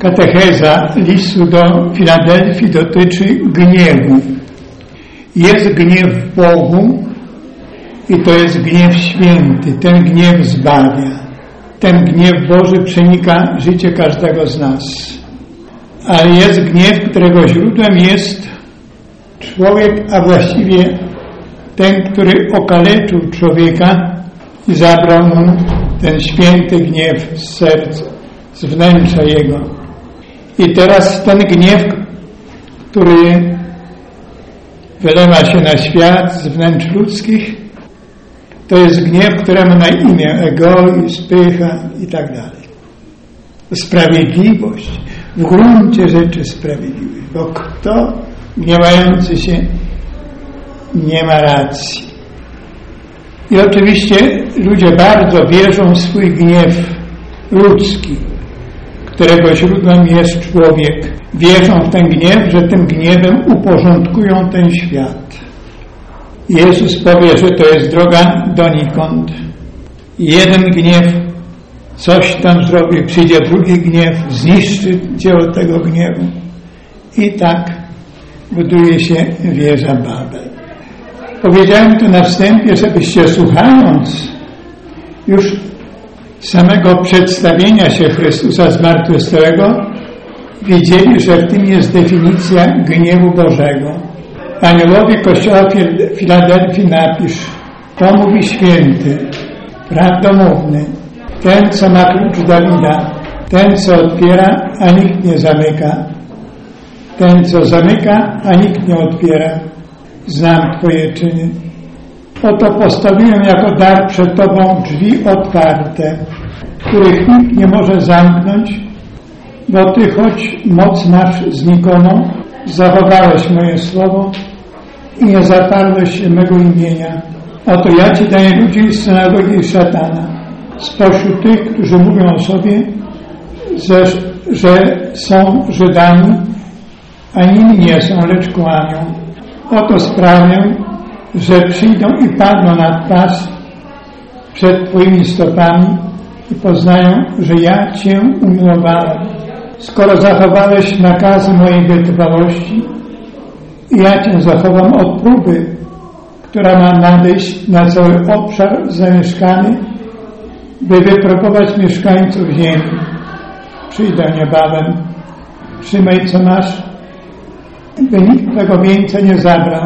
Katecheza listu do Filadelfii dotyczy gniewu. Jest gniew w Bogu i to jest gniew święty. Ten gniew zbawia. Ten gniew Boży przenika życie każdego z nas. Ale jest gniew, którego źródłem jest człowiek, a właściwie ten, który okaleczył człowieka i zabrał mu ten święty gniew z serca, z wnętrza jego. I teraz ten gniew, który wylewa się na świat z wnętrz ludzkich, to jest gniew, któremu na imię egoizm, pycha i tak dalej. Sprawiedliwość, w gruncie rzeczy sprawiedliwość, bo kto gniewający się nie ma racji. I oczywiście ludzie bardzo wierzą w swój gniew ludzki, którego źródłem jest człowiek. Wierzą w ten gniew, że tym gniewem uporządkują ten świat. Jezus powie, że to jest droga donikąd. Jeden gniew coś tam zrobi, przyjdzie drugi gniew, zniszczy dzieło tego gniewu. I tak buduje się wieża Babel. Powiedziałem tu na wstępie, żebyście słuchając już samego przedstawienia się Chrystusa zmartwychwstałego wiedzieli, że w tym jest definicja gniewu Bożego. Aniołowi Kościoła Filadelfii napisz: to mówi święty, prawdomówny, ten, co ma klucz Dawida, ten, co otwiera, a nikt nie zamyka, ten, co zamyka, a nikt nie otwiera. Znam Twoje czyny. Oto postawiłem jako dar przed Tobą drzwi otwarte, których nikt nie może zamknąć, bo Ty, choć moc masz znikomą, zachowałeś moje słowo i nie zaparłeś się mego imienia. Oto ja Ci daję ludzi z synagogi szatana, spośród tych, którzy mówią o sobie, że są Żydami, a nimi nie są, lecz kłamią. Oto sprawię, że przyjdą i padną na twarz przed Twoimi stopami i poznają, że ja Cię umiłowałem. Skoro zachowałeś nakazy mojej wytrwałości i ja Cię zachowam od próby, która ma nadejść na cały obszar zamieszkany, by wypróbować mieszkańców ziemi. Przyjdę niebawem, trzymaj co masz, by nikt tego wieńca nie zabrał.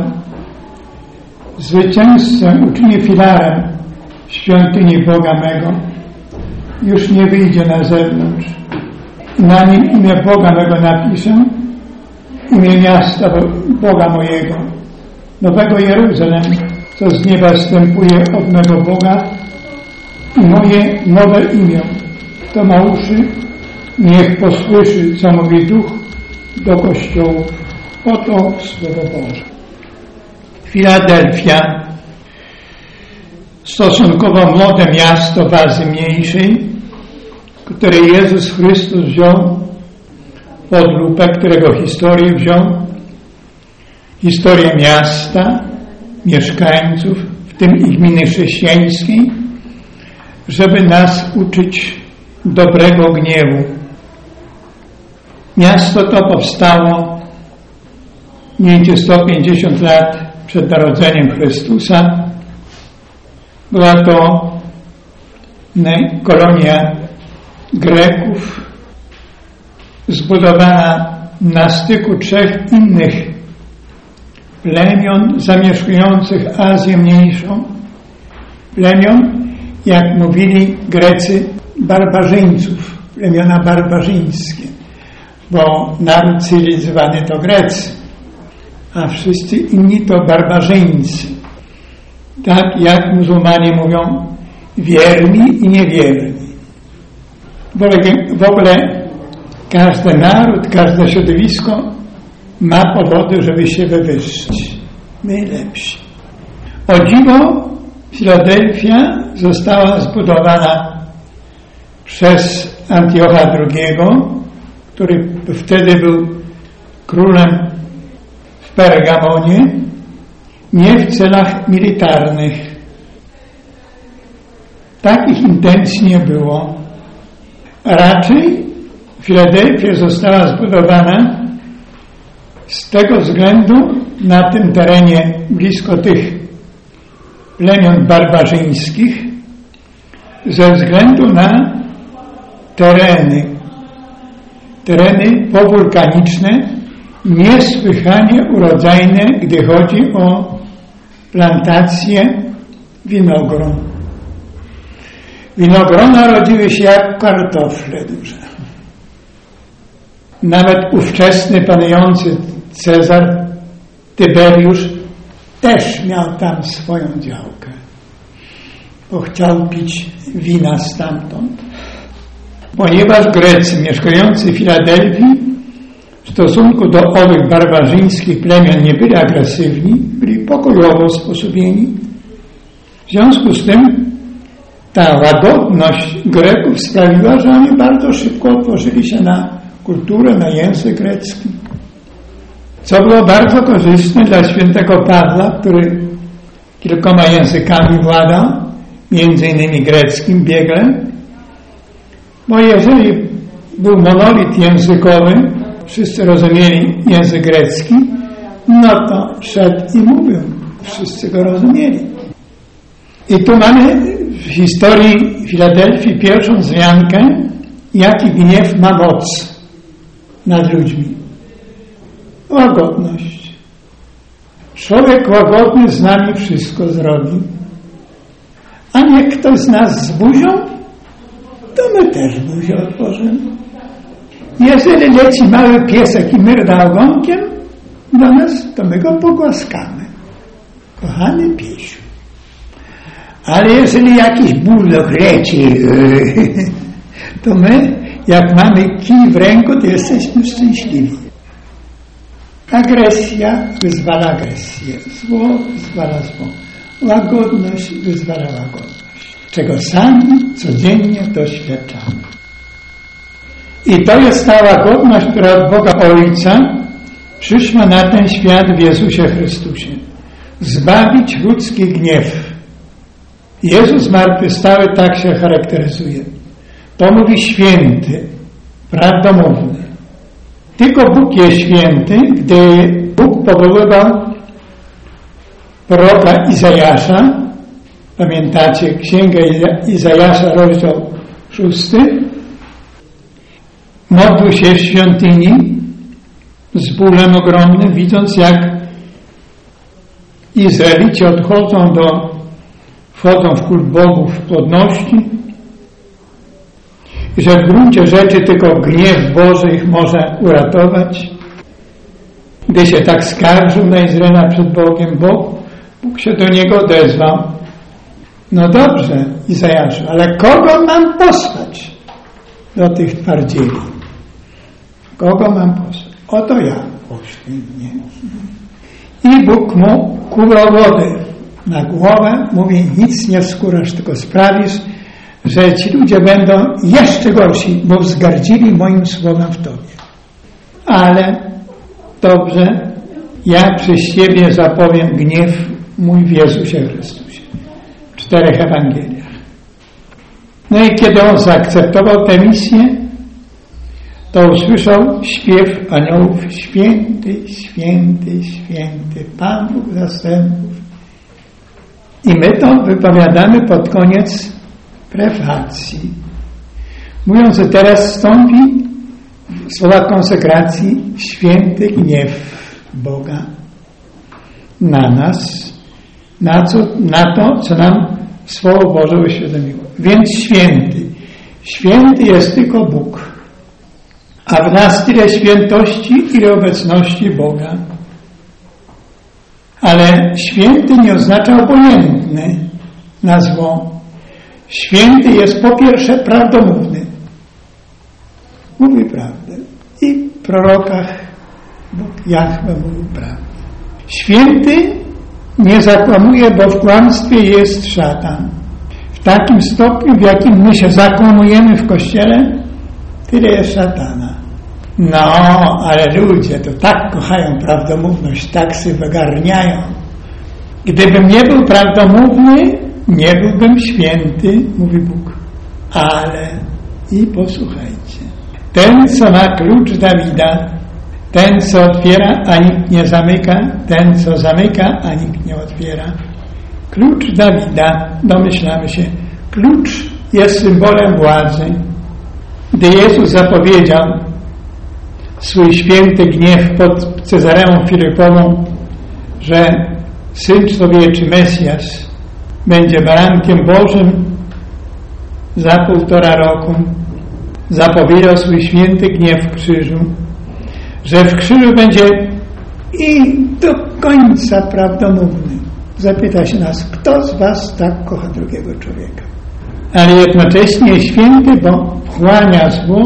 Zwycięzcę uczynię filarem świątyni Boga mego. Już nie wyjdzie na zewnątrz. Na nim imię Boga mego napiszę, imię miasta Boga mojego, Nowego Jeruzalem, co z nieba wstępuje od mego Boga, i moje nowe imię. Kto ma uszy, niech posłyszy, co mówi Duch do kościołów. Oto Słowo Boże. Filadelfia, stosunkowo młode miasto w Azji Mniejszej, które Jezus Chrystus wziął pod lupę, którego historię wziął, historię miasta, mieszkańców, w tym ich gminy chrześcijańskiej, żeby nas uczyć dobrego gniewu. Miasto to powstało mniej więcej 150 lat przed narodzeniem Chrystusa. Była to kolonia Greków, zbudowana na styku trzech innych plemion zamieszkujących Azję Mniejszą. Plemion, jak mówili Grecy, barbarzyńców, plemiona barbarzyńskie, bo naród cywilizowany to Grecy, a wszyscy inni to barbarzyńcy. Tak jak muzułmanie mówią, wierni i niewierni. W ogóle każdy naród, każde środowisko ma powody, żeby się wywyższyć. Najlepsi. O dziwo, Filadelfia została zbudowana przez Antiocha II, który wtedy był królem w Pergamonie, nie w celach militarnych. Takich intencji nie było. Raczej Filadelfia została zbudowana z tego względu na tym terenie blisko tych plemion barbarzyńskich, ze względu na tereny powulkaniczne, niesłychanie urodzajne, gdy chodzi o plantacje winogron. Winogrona rodziły się jak kartofle duże. Nawet ówczesny panujący Cezar Tyberiusz też miał tam swoją działkę, bo chciał pić wina stamtąd. Ponieważ Grecy mieszkający w Filadelfii w stosunku do owych barbarzyńskich plemion nie byli agresywni, byli pokojowo usposobieni. W związku z tym ta łagodność Greków sprawiła, że oni bardzo szybko otworzyli się na kulturę, na język grecki. Co było bardzo korzystne dla świętego Pawła, który kilkoma językami władał, między innymi greckim biegle, bo jeżeli był monolit językowy, wszyscy rozumieli język grecki, no to szedł i mówił, wszyscy go rozumieli. I tu mamy w historii Filadelfii pierwszą wzmiankę, jaki gniew ma moc nad ludźmi. Łagodność. Człowiek łagodny z nami wszystko zrobi. A nie ktoś z nas z buzią, to my też buzię otworzymy. Jeżeli leci mały piesek i myrda ogonkiem do nas, to my go pogłaskamy. Kochany piesiu. Ale jeżeli jakiś bulldog leci, to my, jak mamy kij w ręku, to jesteśmy szczęśliwi. Agresja wyzwala agresję. Zło wyzwala zło. Łagodność wyzwala łagodność. Czego sami codziennie doświadczamy. I to jest ta łagodność, która od Boga Ojca przyszła na ten świat w Jezusie Chrystusie. Zbawić ludzki gniew. Jezus zmartwychwstały tak się charakteryzuje. To mówi święty, prawdomówny. Tylko Bóg jest święty, gdy Bóg powoływał proroka Izajasza. Pamiętacie Księgę Izajasza, rozdział 6. Modlił się w świątyni z bólem ogromnym, widząc jak Izraelici wchodzą w kult bogów w płodności i że w gruncie rzeczy tylko gniew Boży ich może uratować. Gdy się tak skarżył na Izraela przed Bogiem, Bóg się do niego odezwał. No dobrze, Izajaszu, ale kogo mam posłać do tych twardzieli? Kogo mam posłać? Oto ja, poślij mnie. I Bóg mu kulał wodę na głowę, mówi, nic nie wskórasz, tylko sprawisz, że ci ludzie będą jeszcze gorsi, bo wzgardzili moim słowem w Tobie. Ale dobrze, ja przez Ciebie zapowiem gniew mój w Jezusie Chrystusie. W 4 Ewangeliach. No i kiedy on zaakceptował tę misję, to usłyszał śpiew aniołów: Święty, święty, święty, Pan Bóg zastępów. I my to wypowiadamy pod koniec prefacji. Mówiąc, że teraz wstąpi słowa konsekracji święty gniew Boga na nas, na to, co nam Słowo Boże uświadomiło. Więc święty jest tylko Bóg, a w nas tyle świętości, ile obecności Boga. Ale święty nie oznacza obojętny na zło. Święty jest po pierwsze prawdomówny. Mówi prawdę. I w prorokach Bóg Jahwe mówił prawdę. Święty nie zakłamuje, bo w kłamstwie jest szatan. W takim stopniu, w jakim my się zakłamujemy w Kościele, tyle jest szatana. No, ale ludzie to tak kochają prawdomówność, tak się wygarniają. Gdybym nie był prawdomówny, nie byłbym święty, mówi Bóg. Ale, i posłuchajcie, Ten, co ma klucz Dawida, ten, co otwiera, a nikt nie zamyka, ten, co zamyka, a nikt nie otwiera. Klucz Dawida, domyślamy się, klucz jest symbolem władzy. Gdy Jezus zapowiedział swój święty gniew pod Cezareą Filipową, że Syn Człowieczy, Mesjasz, będzie barankiem Bożym za 1,5 roku, zapowiedział swój święty gniew w krzyżu, że w krzyżu będzie i do końca prawdomówny. Zapyta się nas, kto z was tak kocha drugiego człowieka? Ale jednocześnie święty, bo wchłania zło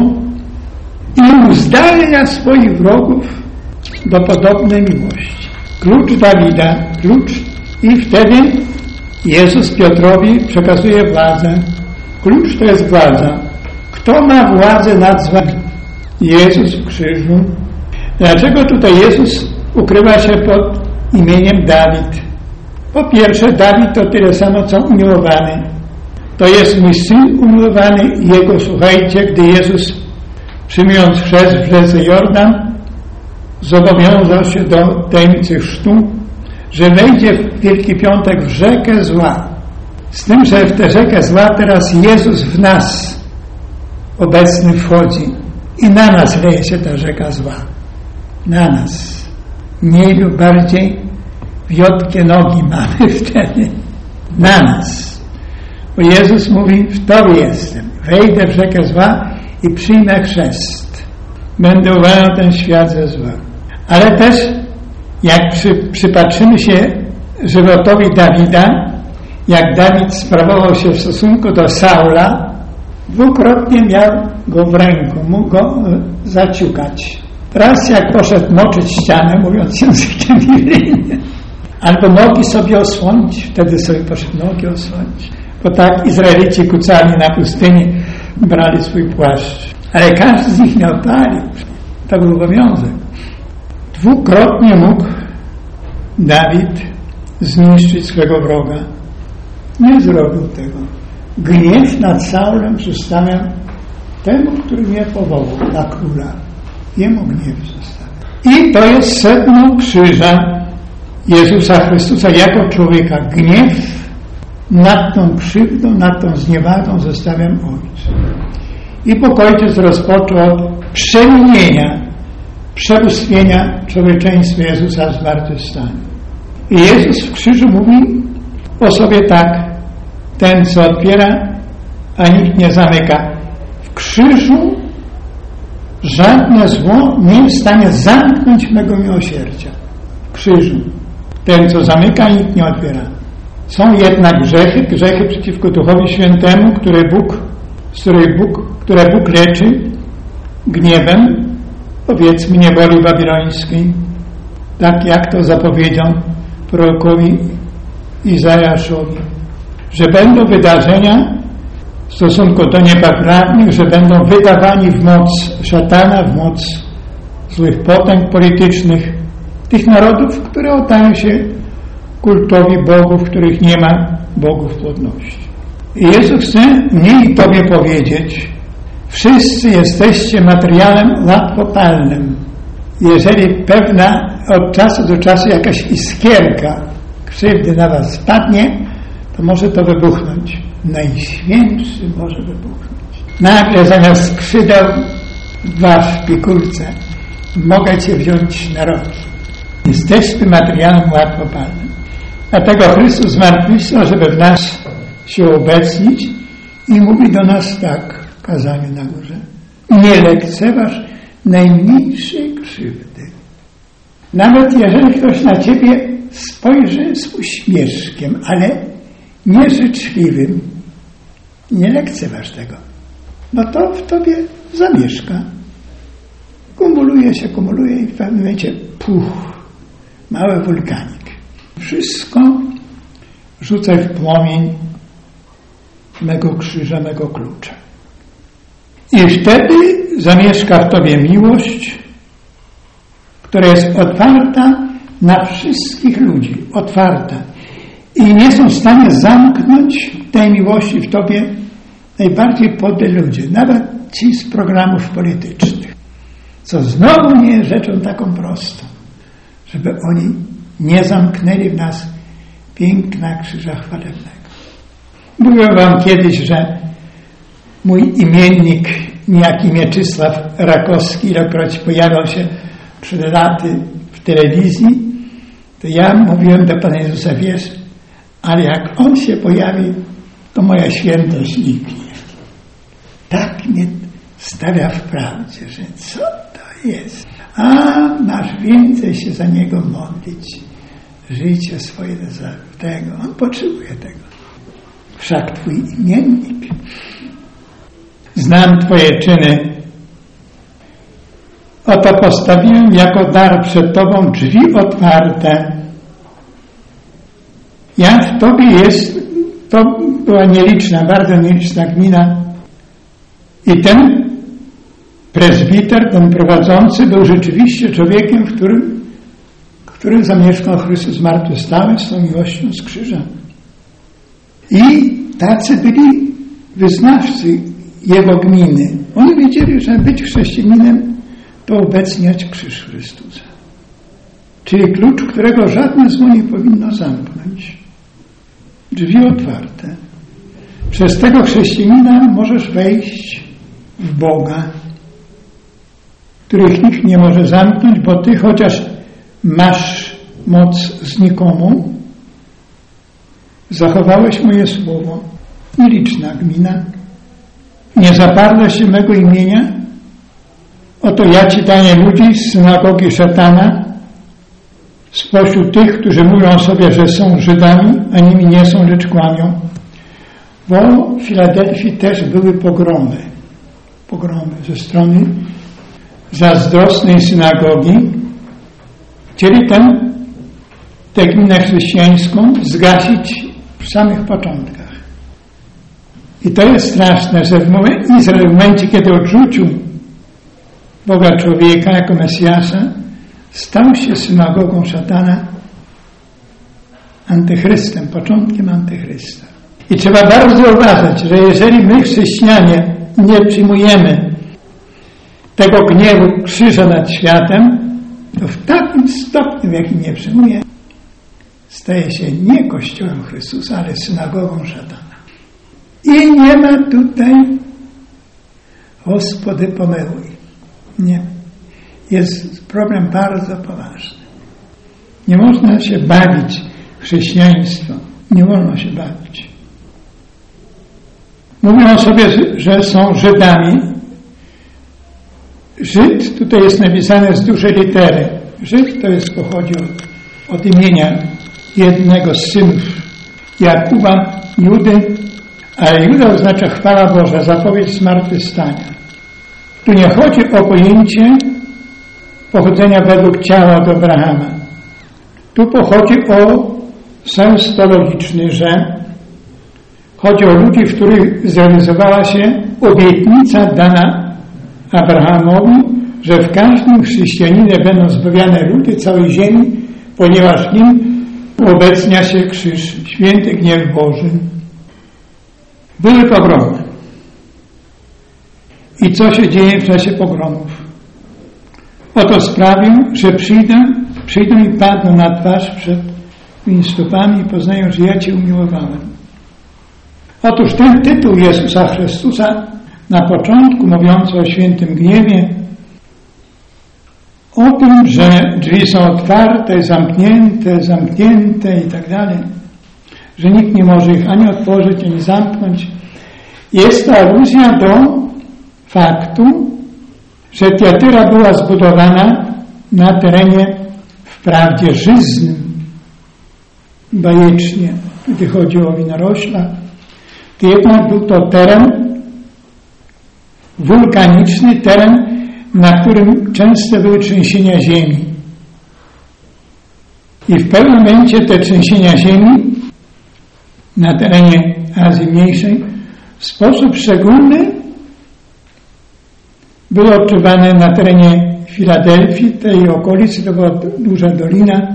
i uzdalnia swoich wrogów do podobnej miłości. Klucz Dawida, klucz, i wtedy Jezus Piotrowi przekazuje władzę. Klucz to jest władza. Kto ma władzę nad złem? Jezus w krzyżu. Dlaczego tutaj Jezus ukrywa się pod imieniem Dawid? Po pierwsze, Dawid to tyle samo, co umiłowany. To jest mój Syn umiłowany i Jego słuchajcie, gdy Jezus, przyjmując chrzest w rzece Jordan, zobowiązał się do tajemnicy chrztu, że wejdzie w Wielki Piątek w rzekę zła. Z tym, że w tę rzekę zła teraz Jezus w nas obecny wchodzi i na nas leje się ta rzeka zła. Na nas. Mniej lub bardziej wiotkie nogi mamy wtedy. Na nas. Bo Jezus mówi, w Tobie jestem. Wejdę w rzekę zła i przyjmę chrzest. Będę uwalał ten świat ze zła. Ale też, jak przypatrzymy się żywotowi Dawida, jak Dawid sprawował się w stosunku do Saula, dwukrotnie miał go w ręku, mógł go zaciukać. Raz jak poszedł moczyć ścianę, mówiąc językiem biblijnym, albo nogi sobie osłonić, wtedy sobie poszedł nogi osłonić. Bo tak Izraelici kucali na pustyni, brali swój płaszcz. Ale każdy z nich miał palił. To był obowiązek. Dwukrotnie mógł Dawid zniszczyć swego wroga. Nie zrobił tego. Gniew nad Saulem zostawiam temu, który mnie powołał na króla. Jemu gniew zostawiam. I to jest sedno krzyża Jezusa Chrystusa jako człowieka. Gniew nad tą krzywdą, nad tą zniewagą zostawiam Ojcu. I Bóg Ojciec rozpoczął od przemienienia, przebóstwienia człowieczeństwa Jezusa zmartwychwstania. I Jezus w krzyżu mówi o sobie tak, ten co otwiera, a nikt nie zamyka. W krzyżu żadne zło nie jest w stanie zamknąć mego miłosierdzia. W krzyżu. Ten co zamyka, nikt nie otwiera. Są jednak grzechy przeciwko Duchowi Świętemu, które Bóg leczy gniewem, powiedzmy niewoli babilońskiej, tak jak to zapowiedział prorokowi Izajaszowi, że będą wydarzenia w stosunku do niepoprawnych, że będą wydawani w moc szatana, w moc złych potęg politycznych, tych narodów, które oddają się kultowi bogów, których nie ma, bogów płodności. I Jezus chce mnie i Tobie powiedzieć, wszyscy jesteście materiałem łatwopalnym. Jeżeli pewna od czasu do czasu jakaś iskierka krzywdy na Was spadnie, to może to wybuchnąć. Najświętszy może wybuchnąć. Nagle zamiast skrzydeł w pikulce mogę Cię wziąć na rogi. Jesteśmy materiałem łatwopalnym. Dlatego Chrystus zmartwychwstał, żeby w nas się obecnić i mówi do nas tak w kazaniu na górze. Nie lekceważ najmniejszej krzywdy. Nawet jeżeli ktoś na Ciebie spojrzy z uśmieszkiem, ale nieżyczliwym, nie lekceważ tego. No to w Tobie zamieszka. Kumuluje i w pewnym momencie mały wulkanik. Wszystko rzucaj w płomień mego krzyża, mego klucza. I wtedy zamieszka w Tobie miłość, która jest otwarta na wszystkich ludzi. Otwarta. I nie są w stanie zamknąć tej miłości w Tobie najbardziej podli ludzie. Nawet ci z programów politycznych, co znowu nie jest rzeczą taką prostą, żeby oni nie zamknęli w nas piękna krzyża chwalebnego. Mówiłem wam kiedyś, że mój imiennik, niejaki Mieczysław Rakowski, ilekroć pojawiał się przed laty w telewizji, to ja mówiłem do Pana Jezusa, wiesz, ale jak On się pojawi, to moja świętość niknie. Tak mnie stawia w prawdzie, że co to jest? A masz więcej się za Niego modlić. Życie swoje do tego. On potrzebuje tego. Wszak Twój imiennik. Znam Twoje czyny. Oto postawiłem jako dar przed Tobą drzwi otwarte. Ja w Tobie jest, to była nieliczna, bardzo nieliczna gmina. I ten prezbiter, ten prowadzący był rzeczywiście człowiekiem, w którym zamieszkał Chrystus zmartwychwstały z tą miłością z krzyża. I tacy byli wyznawcy jego gminy. Oni wiedzieli, że być chrześcijaninem to obecniać krzyż Chrystusa. Czyli klucz, którego żadne zło nie powinno zamknąć. Drzwi otwarte. Przez tego chrześcijanina możesz wejść w Boga, których nikt nie może zamknąć, bo Ty chociaż masz moc znikomą, zachowałeś moje słowo. Nieliczna gmina. Nie zaparłeś się mego imienia. Oto ja Ci daję ludzi z synagogi szatana, spośród tych, którzy mówią sobie, że są Żydami, a nimi nie są, lecz kłamią. Bo w Filadelfii też były pogromy. Pogromy ze strony zazdrosnej synagogi. Chcieli tę gminę chrześcijańską zgasić w samych początkach. I to jest straszne, że Izrael w momencie, kiedy odrzucił Boga człowieka jako Mesjasza, stał się synagogą szatana, antychrystem, początkiem antychrysta. I trzeba bardzo uważać, że jeżeli my chrześcijanie nie przyjmujemy tego gniewu krzyża nad światem, to w takim stopniu, w jakim nie przyjmuje, staje się nie Kościołem Chrystusa, ale synagogą szatana. I nie ma tutaj Gospody pomyłuj. Nie. Jest problem bardzo poważny. Nie można się bawić chrześcijaństwo. Nie wolno się bawić. Mówią sobie, że są Żydami. Żyd, tutaj jest napisane z dużej litery. Żyd to jest, pochodzi od imienia jednego z synów Jakuba, Judy, ale Juda oznacza chwała Boża, zapowiedź zmartwychwstania. Tu nie chodzi o pojęcie pochodzenia według ciała od Abrahama. Tu pochodzi o sens teologiczny, że chodzi o ludzi, w których zrealizowała się obietnica dana Abrahamowi, że w każdym chrześcijaninie będą zbawiane ludy całej ziemi, ponieważ w nim obecnia się krzyż, święty gniew Boży. Były pogromy. I co się dzieje w czasie pogromów? Oto sprawię, że przyjdą i padną na twarz przed moimi stopami i poznają, że ja Cię umiłowałem. Otóż ten tytuł Jezusa Chrystusa na początku, mówiący o świętym gniewie, o tym, że drzwi są otwarte, zamknięte i tak dalej, że nikt nie może ich ani otworzyć, ani zamknąć, jest to aluzja do faktu, że Tiatyra była zbudowana na terenie wprawdzie żyznym, bajecznie, gdy chodzi o winorośla, to jednak był to teren wulkaniczny, teren, na którym często były trzęsienia ziemi. I w pewnym momencie te trzęsienia ziemi na terenie Azji Mniejszej w sposób szczególny były odczuwane na terenie Filadelfii, tej okolicy, to była duża dolina.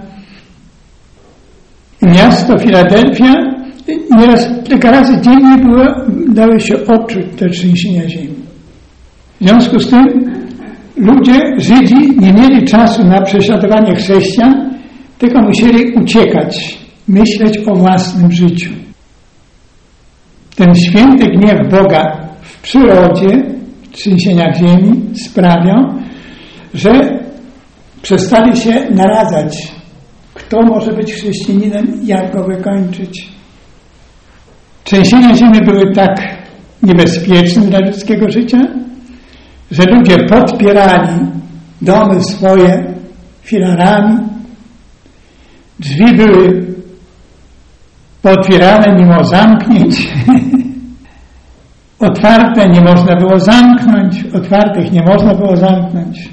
I miasto Filadelfia nieraz kilka razy dziennie dały się odczuć te trzęsienia ziemi. W związku z tym ludzie, Żydzi, nie mieli czasu na prześladowanie chrześcijan, tylko musieli uciekać, myśleć o własnym życiu. Ten święty gniew Boga w przyrodzie, w trzęsieniach ziemi sprawią, że przestali się naradzać, kto może być chrześcijaninem, jak go wykończyć. Trzęsienia ziemi były tak niebezpieczne dla ludzkiego życia, że ludzie podpierali domy swoje filarami, drzwi były pootwierane mimo zamknięć, otwarte nie można było zamknąć, otwartych nie można było zamknąć.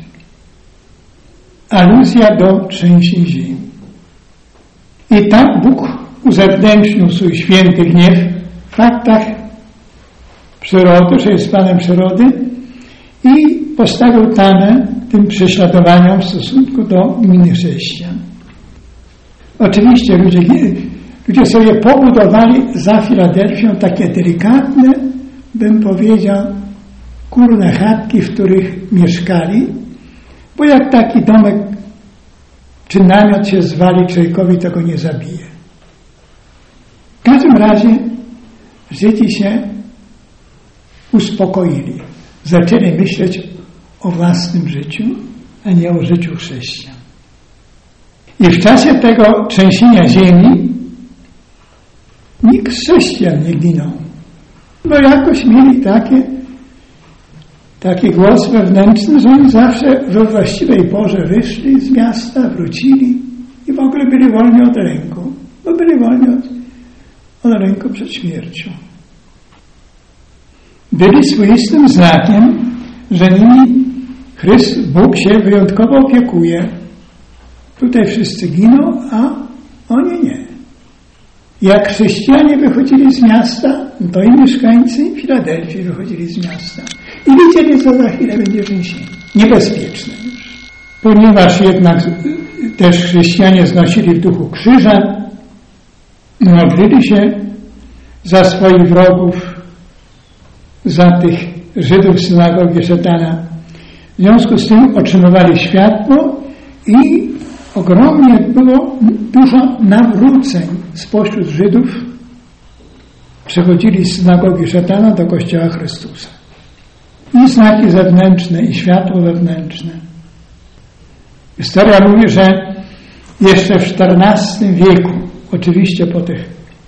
Aluzja do trzęsień ziemi. I tak Bóg uzewnętrznił swój święty gniew w faktach przyrody, że jest Panem przyrody i postawił tamę tym prześladowaniom w stosunku do innych chrześcijan. Oczywiście ludzie sobie pobudowali za Filadelfią takie delikatne, bym powiedział, kurne chatki, w których mieszkali, bo jak taki domek czy namiot się zwali człowiekowi, to go nie zabije. W każdym razie Żydzi się uspokoili. Zaczęli myśleć o własnym życiu, a nie o życiu chrześcijan. I w czasie tego trzęsienia ziemi nikt z chrześcijan nie ginął. Bo jakoś mieli taki głos wewnętrzny, że oni zawsze we właściwej porze wyszli z miasta, wrócili i w ogóle byli wolni od lęku. Bo byli wolni od lęku przed śmiercią. Byli swoistym znakiem, że nimi Bóg się wyjątkowo opiekuje. Tutaj wszyscy giną, a oni nie. Jak chrześcijanie wychodzili z miasta, to i mieszkańcy Filadelfii wychodzili z miasta. I wiedzieli, co za chwilę będzie trzęsienie. Niebezpieczne już. Ponieważ jednak też chrześcijanie znosili w duchu krzyża, modlili się za swoich wrogów, za tych Żydów z synagogi szatana. W związku z tym otrzymywali światło i ogromnie było dużo nawróceń spośród Żydów. Przechodzili z synagogi szatana do Kościoła Chrystusa. I znaki zewnętrzne, i światło wewnętrzne. Historia mówi, że jeszcze w XIV wieku, oczywiście po tych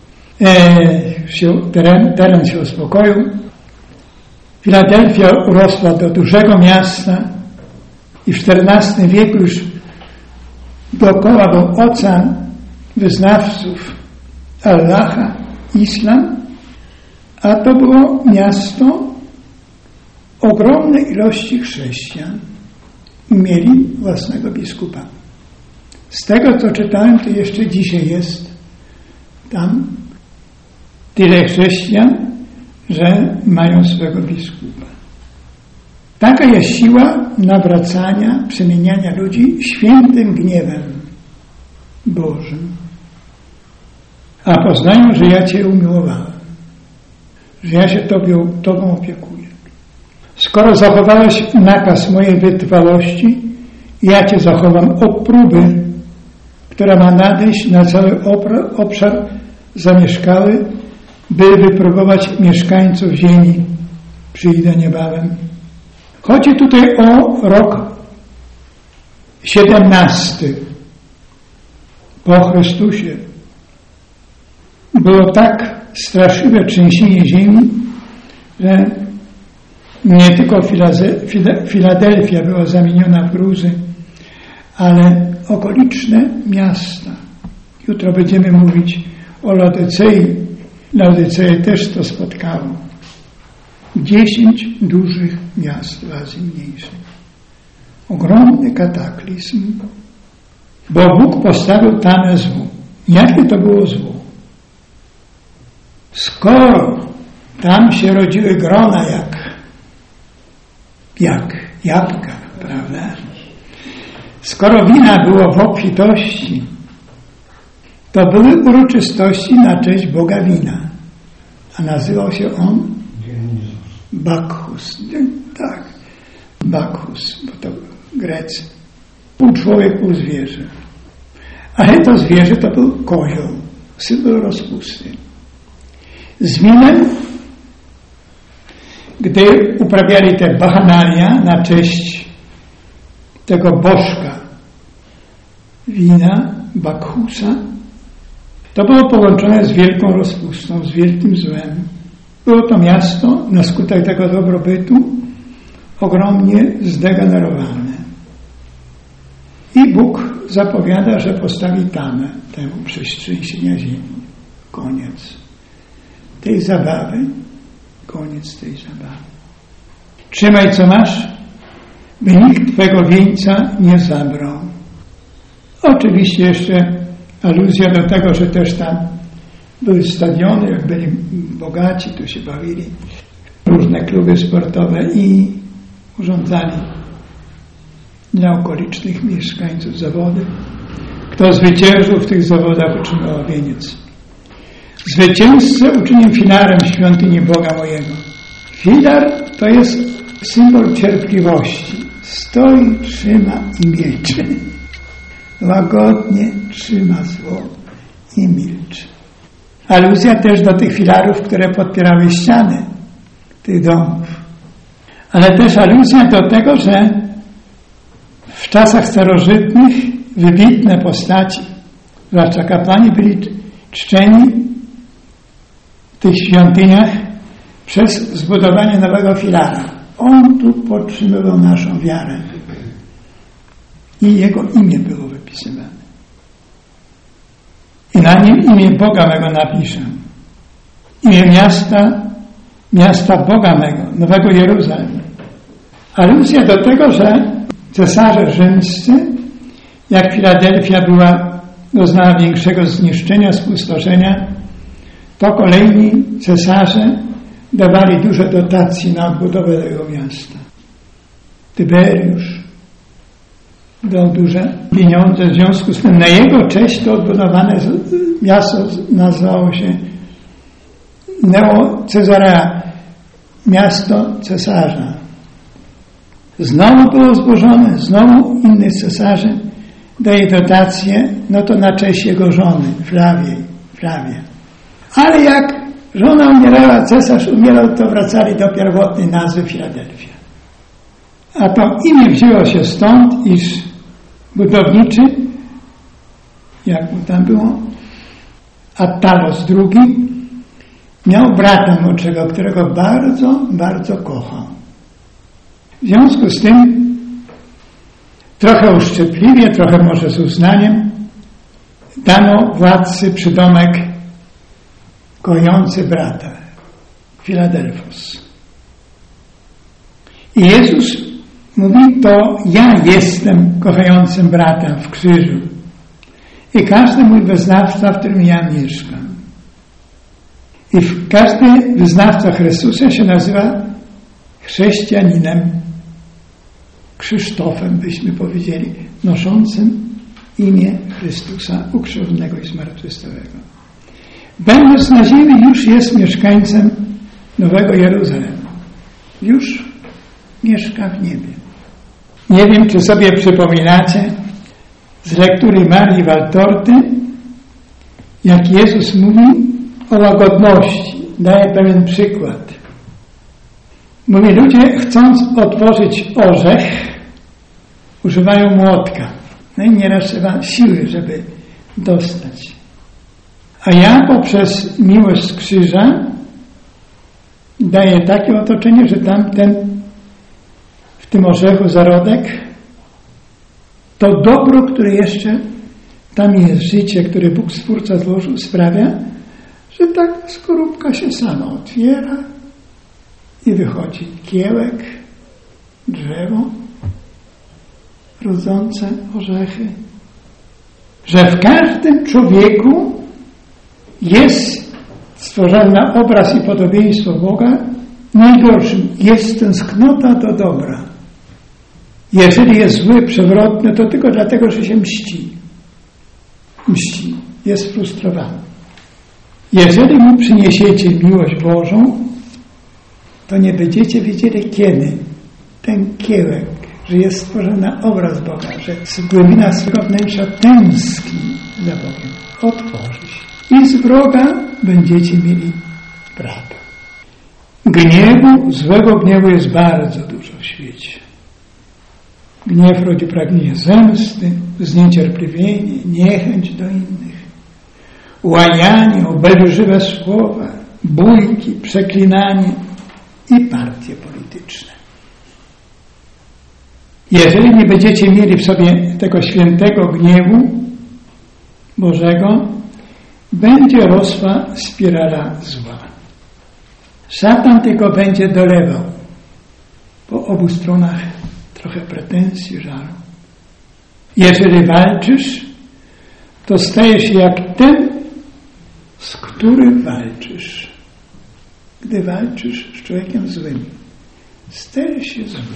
teren się uspokoił, Filadelfia urosła do dużego miasta i w XIV wieku już dookoła był ocean wyznawców Allaha, islam, a to było miasto ogromnej ilości chrześcijan i mieli własnego biskupa. Z tego, co czytałem, to jeszcze dzisiaj jest tam tyle chrześcijan, że mają swego biskupa. Taka jest siła nawracania, przemieniania ludzi świętym gniewem Bożym. A poznają, że ja Cię umiłowałem, że ja się Tobą opiekuję. Skoro zachowałeś nakaz mojej wytrwałości, ja Cię zachowam od próby, która ma nadejść na cały obszar zamieszkały, by wypróbować mieszkańców ziemi. Przyjdę niebawem. Chodzi tutaj o rok 17 po Chrystusie. Było tak straszliwe trzęsienie ziemi, że nie tylko Filadelfia była zamieniona w gruzy, ale okoliczne miasta. Jutro będziemy mówić o Laodycei. Laodyceę też to spotkało. 10 dużych miast w Azji Mniejszej. Ogromny kataklizm, bo Bóg postawił tamę złu. Jakie to było zło? Skoro tam się rodziły grona jak jabłka, prawda? Skoro wina było w obfitości, to były uroczystości na cześć Boga wina. A nazywał się on Bakchus. Tak. Bacchus, bo to Grecy. Pół człowiek, pół zwierzę. Ale to zwierzę to był kozioł, symbol rozpusty. Z winem, gdy uprawiali te bachanalia na cześć tego bożka wina, Bacchusa, to było połączone z wielką rozpustą, z wielkim złem. Było to miasto na skutek tego dobrobytu ogromnie zdegenerowane. I Bóg zapowiada, że postawi tamę temu przez trzęsienia ziemi. Koniec tej zabawy. Koniec tej zabawy. Trzymaj co masz, by nikt twego wieńca nie zabrał. Oczywiście jeszcze aluzja do tego, że też tam były stadiony, jak byli bogaci, to się bawili. Różne kluby sportowe i urządzali dla okolicznych mieszkańców zawody. Kto zwyciężył w tych zawodach, otrzymał wieniec. Zwycięzcę uczynię filarem świątyni Boga mojego. Filar to jest symbol cierpliwości. Stoi, trzyma i milczy. Łagodnie trzyma zło i milczy. Aluzja też do tych filarów, które podpierały ściany tych domów. Ale też aluzja do tego, że w czasach starożytnych wybitne postaci, zwłaszcza kapłani, byli czczeni w tych świątyniach przez zbudowanie nowego filara. On tu podtrzymywał naszą wiarę i jego imię było wypisywane. I na nim imię Boga mego napiszę. Imię miasta Boga mego, Nowego Jeruzalem. Aluzja do tego, że cesarze rzymscy, jak Filadelfia doznała większego zniszczenia, spustoszenia, to kolejni cesarze dawali duże dotacje na odbudowę tego miasta. Tyberiusz dał duże pieniądze, w związku z tym na jego cześć to odbudowane miasto nazywało się Neo Cezarea, miasto cesarza. Znowu było zburzone, znowu inny cesarzy daje dotacje, no to na cześć jego żony, Flavia. Ale jak żona umierała, cesarz umierał, to wracali do pierwotnej nazwy Filadelfia. A to imię wzięło się stąd, iż budowniczy, jak mu tam było, Attalos II, miał brata młodszego, którego bardzo, bardzo kochał. W związku z tym trochę uszczypliwie, trochę może z uznaniem dano władcy przydomek kojący brata, Filadelfos. I Jezus mówi, to ja jestem kochającym brata w krzyżu i każdy mój wyznawca, w którym ja mieszkam. I każdy wyznawca Chrystusa się nazywa chrześcijaninem, Krzysztofem, byśmy powiedzieli, noszącym imię Chrystusa ukrzyżowanego i zmartwychwstałego. Będąc na ziemi, już jest mieszkańcem Nowego Jeruzalem. Już mieszka w niebie. Nie wiem, czy sobie przypominacie z lektury Marii Waltorty, jak Jezus mówi o łagodności. Daje pewien przykład. Mówi, ludzie chcąc otworzyć orzech, używają młotka. No i nieraz trzeba siły, żeby dostać. A ja poprzez miłość z krzyża daję takie otoczenie, że w tym orzechu zarodek, to dobro, które jeszcze tam jest, życie, które Bóg Stwórca złożył, sprawia, że tak skorupka się sama otwiera i wychodzi kiełek, drzewo, rodzące orzechy. Że w każdym człowieku jest stworzony na obraz i podobieństwo Boga. Najgorszym jest tęsknota do dobra. Jeżeli jest zły, przewrotny, to tylko dlatego, że się mści. Jest frustrowany. Jeżeli mu przyniesiecie miłość Bożą, to nie będziecie wiedzieli kiedy ten kiełek, że jest stworzony na obraz Boga, że z głębina swego wnętrza tęskni za Bogiem, otworzy się. I z wroga będziecie mieli brata. Gniewu, złego gniewu jest bardzo dużo w świecie. Gniew rodzi pragnienie zemsty, zniecierpliwienie, niechęć do innych, łajanie, obelżywe słowa, bójki, przeklinanie i partie polityczne. Jeżeli nie będziecie mieli w sobie tego świętego gniewu Bożego, będzie rosła spirala zła. Szatan tylko będzie dolewał po obu stronach trochę pretensji, żalu. Jeżeli walczysz, to stajesz się jak ten, z którym walczysz. Gdy walczysz z człowiekiem złym, stajesz się zły.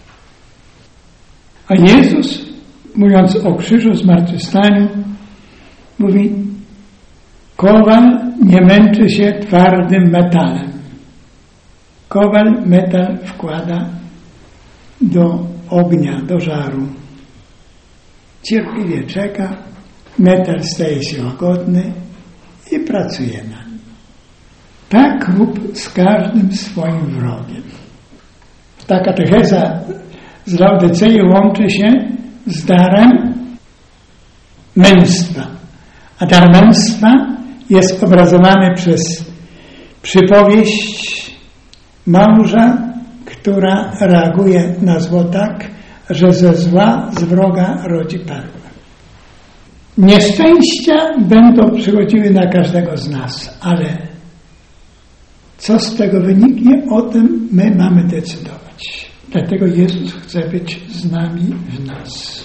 A Jezus, mówiąc o krzyżu, zmartwychwstaniu, mówi: kowal nie męczy się twardym metalem. Kowal metal wkłada do ognia, do żaru. Cierpliwie czeka, metal staje się łagodny i pracuje na nim. Tak rób z każdym swoim wrogiem. Ta katecheza z Laodycei łączy się z darem męstwa. A dar męstwa jest obrazowany przez przypowieść męża, która reaguje na zło tak, że ze zła, z wroga rodzi perłę. Nieszczęścia będą przychodziły na każdego z nas, ale co z tego wyniknie, o tym my mamy decydować. Dlatego Jezus chce być z nami w nas.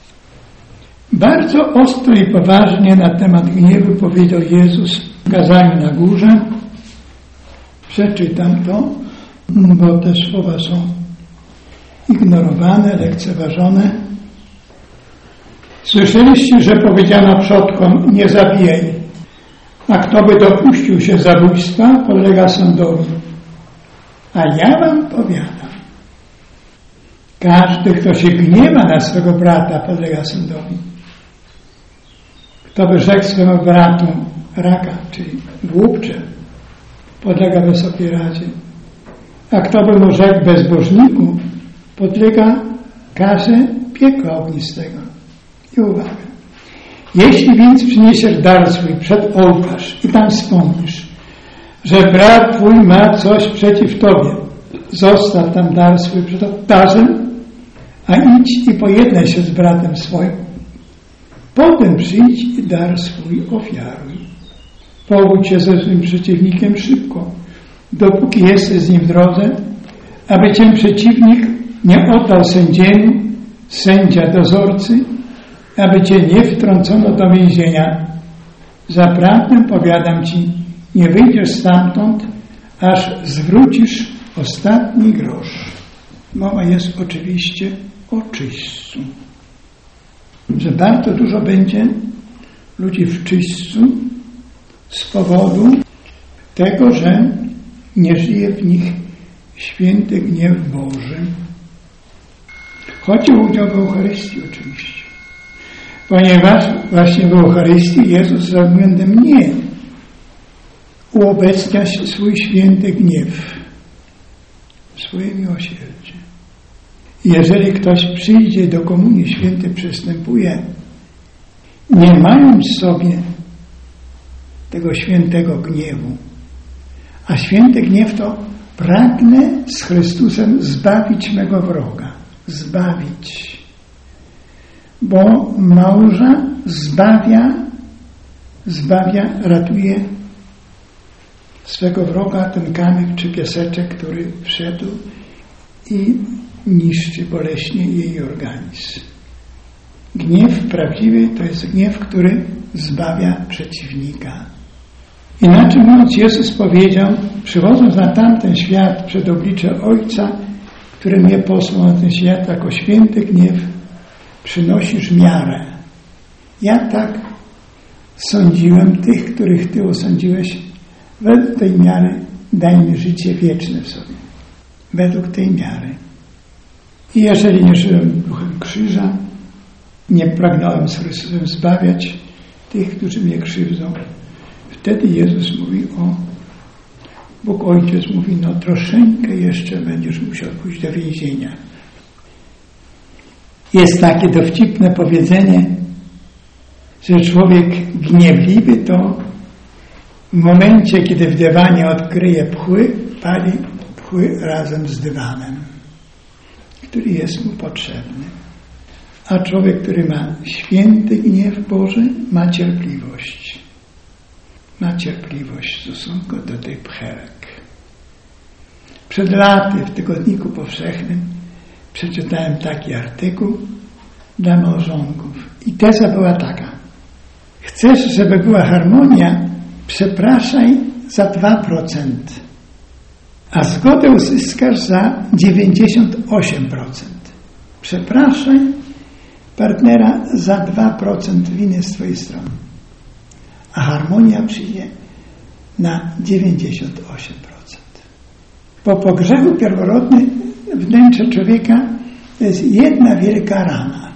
Bardzo ostro i poważnie na temat gniewu powiedział Jezus w kazaniu na górze. Przeczytam to, bo te słowa są ignorowane, lekceważone. Słyszeliście, że powiedziano przodkom: nie zabijaj, a kto by dopuścił się zabójstwa, podlega sądowi. A ja wam powiadam, każdy, kto się gniewa na swego brata, podlega sądowi. Kto by rzekł swemu bratu raka, czyli głupcze, podlega Wysokiej Radzie. A kto by mu rzekł bezbożniku, podlega karze piekła ognistego. I uwaga. Jeśli więc przyniesiesz dar swój przed ołtarz i tam wspomnisz, że brat twój ma coś przeciw tobie, zostaw tam dar swój przed ołtarzem, a idź i pojednaj się z bratem swoim. Potem przyjdź i dar swój ofiaruj. Powódź się ze swoim przeciwnikiem szybko, dopóki jesteś z nim w drodze, aby cię przeciwnik nie oddał sędziemu, sędzia dozorcy, aby cię nie wtrącono do więzienia. Zaprawdę powiadam ci, nie wyjdziesz stamtąd, aż zwrócisz ostatni grosz. Mowa jest oczywiście o czyśćcu. Że bardzo dużo będzie ludzi w czyśćcu z powodu tego, że nie żyje w nich święty gniew Boży. Chodzi o udział w Eucharystii oczywiście. Ponieważ właśnie w Eucharystii Jezus za względem mnie uobecnia swój święty gniew, swoje miłosierdzie. Jeżeli ktoś przyjdzie do Komunii Świętej, przystępuje, nie mając w sobie tego świętego gniewu, a święty gniew to pragnę z Chrystusem zbawić mego wroga, zbawić. Bo małża zbawia, ratuje swego wroga, ten kamyk czy piaseczek, który wszedł i niszczy boleśnie jej organizm. Gniew prawdziwy to jest gniew, który zbawia przeciwnika. Inaczej mówiąc, Jezus powiedział, przychodząc na tamten świat przed oblicze Ojca, który mnie posłał na ten świat jako święty gniew, przynosisz miarę. Ja tak sądziłem tych, których Ty osądziłeś, według tej miary daj mi życie wieczne w sobie. Według tej miary. I jeżeli nie żyłem duchem krzyża, nie pragnąłem z Chrystusem zbawiać tych, którzy mnie krzywdzą, wtedy Jezus mówi Bóg Ojciec mówi, no troszeczkę jeszcze będziesz musiał pójść do więzienia. Jest takie dowcipne powiedzenie, że człowiek gniewliwy to w momencie, kiedy w dywanie odkryje pchły, pali pchły razem z dywanem, który jest mu potrzebny. A człowiek, który ma święty gniew Boży, ma cierpliwość. Ma cierpliwość w stosunku do tych pchełek. Przed laty w Tygodniku Powszechnym przeczytałem taki artykuł dla małżonków. I teza była taka. Chcesz, żeby była harmonia? Przepraszaj za 2%. A zgodę uzyskasz za 98%. Przepraszaj partnera za 2% winy z twojej strony. A harmonia przyjdzie na 98%. Bo po grzechu pierworodnym wnętrze człowieka to jest jedna wielka rana.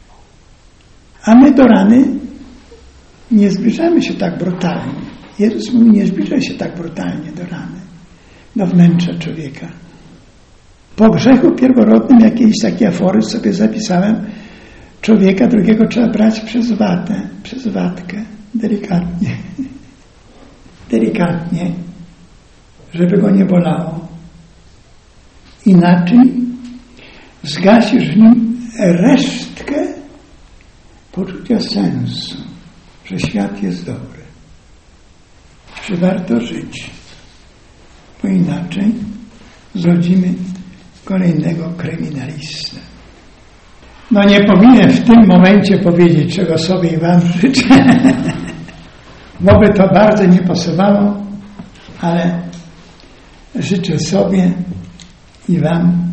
A my do rany nie zbliżamy się tak brutalnie. Jezus mówi, nie zbliżaj się tak brutalnie do rany, do wnętrza człowieka. Po grzechu pierworodnym jakiś taki aforyzm sobie zapisałem, człowieka drugiego trzeba brać przez watę, przez watkę, delikatnie. Delikatnie, żeby go nie bolało. Inaczej zgasisz w nim resztkę poczucia sensu, że świat jest dobry, że warto żyć, bo inaczej zrodzimy kolejnego kryminalistę. No nie powinienem w tym momencie powiedzieć, czego sobie i wam życzę, bo by to bardzo nie pasowało, ale życzę sobie i wam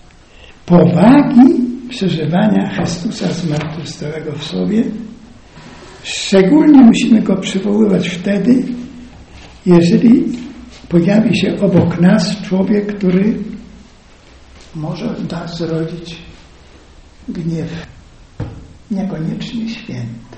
powagi przeżywania Chrystusa zmartwychwstałego w sobie. Szczególnie musimy go przywoływać wtedy, jeżeli pojawi się obok nas człowiek, który może w nas zrodzić gniew, niekoniecznie święty.